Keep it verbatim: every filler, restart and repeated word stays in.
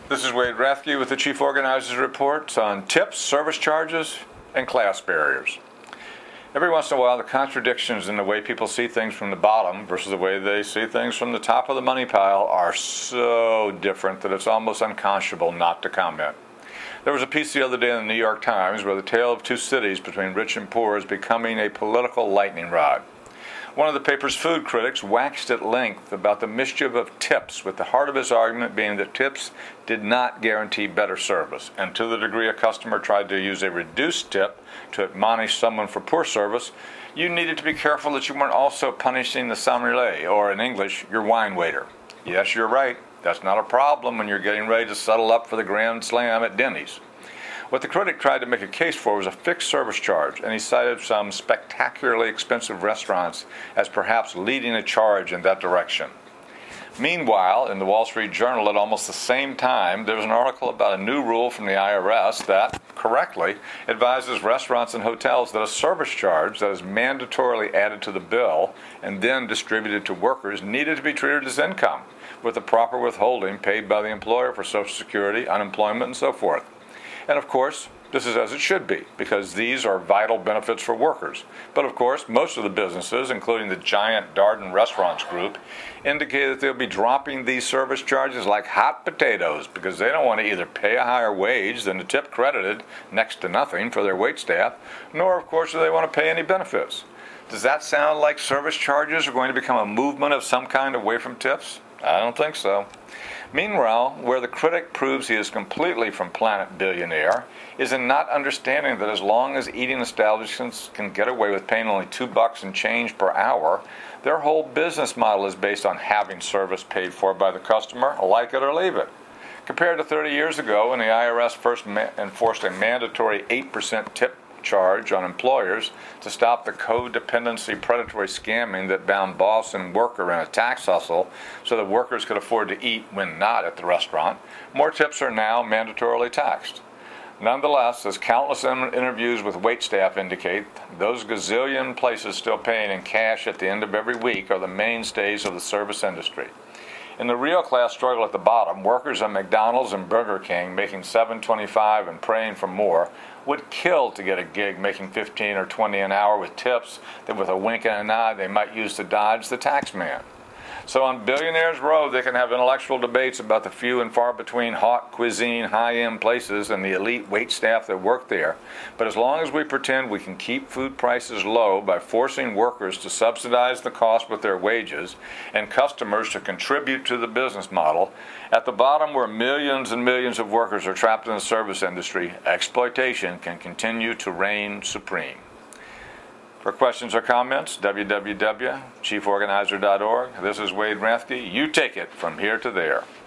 This is Wade Rathke with the Chief Organizer's Report on tips, service charges, and class barriers. Every once in a while, the contradictions in the way people see things from the bottom versus the way they see things from the top of the money pile are so different that it's almost unconscionable not to comment. There was a piece the other day in the New York Times where the tale of two cities between rich and poor is becoming a political lightning rod. One of the paper's food critics waxed at length about the mischief of tips, with the heart of his argument being that tips did not guarantee better service, and to the degree a customer tried to use a reduced tip to admonish someone for poor service, you needed to be careful that you weren't also punishing the sommelier, or in English, your wine waiter. Yes, you're right. That's not a problem when you're getting ready to settle up for the Grand Slam at Denny's. What the critic tried to make a case for was a fixed service charge, and he cited some spectacularly expensive restaurants as perhaps leading a charge in that direction. Meanwhile, in the Wall Street Journal at almost the same time, there was an article about a new rule from the I R S that, correctly, advises restaurants and hotels that a service charge that is mandatorily added to the bill and then distributed to workers needed to be treated as income, with the proper withholding paid by the employer for Social Security, unemployment, and so forth. And of course, this is as it should be, because these are vital benefits for workers. But of course, most of the businesses, including the giant Darden Restaurants Group, indicate that they'll be dropping these service charges like hot potatoes because they don't want to either pay a higher wage than the tip credited, next to nothing, for their waitstaff, nor, of course, do they want to pay any benefits. Does that sound like service charges are going to become a movement of some kind away from tips? I don't think so. Meanwhile, where the critic proves he is completely from planet billionaire is in not understanding that as long as eating establishments can get away with paying only two bucks and change per hour, their whole business model is based on having service paid for by the customer, like it or leave it. Compared to thirty years ago, when the I R S first ma- enforced a mandatory eight percent tip charge on employers to stop the codependency predatory scamming that bound boss and worker in a tax hustle so that workers could afford to eat when not at the restaurant, more tips are now mandatorily taxed. Nonetheless, as countless interviews with waitstaff indicate, those gazillion places still paying in cash at the end of every week are the mainstays of the service industry. In the real class struggle at the bottom, workers at McDonald's and Burger King making seven twenty-five and praying for more would kill to get a gig making fifteen or twenty an hour with tips that with a wink and a nod they might use to dodge the tax man. So on Billionaires Row, they can have intellectual debates about the few and far between hot cuisine, high-end places and the elite waitstaff that work there. But as long as we pretend we can keep food prices low by forcing workers to subsidize the cost with their wages and customers to contribute to the business model, at the bottom where millions and millions of workers are trapped in the service industry, exploitation can continue to reign supreme. For questions or comments, w w w dot chief organizer dot org. This is Wade Rathke. You take it from here to there.